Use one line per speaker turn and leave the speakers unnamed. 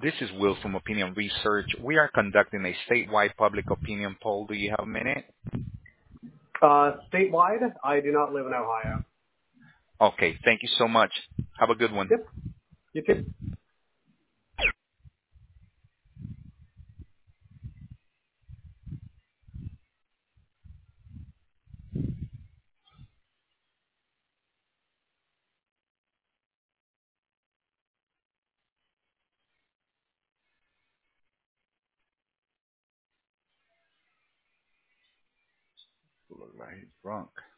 This is Will from Opinion Research. We are conducting a statewide public opinion poll. Do you have a minute?
Statewide, I do not live in Ohio.
Okay, thank you so much. Have a good one.
Yep, you too.
Look like he's drunk.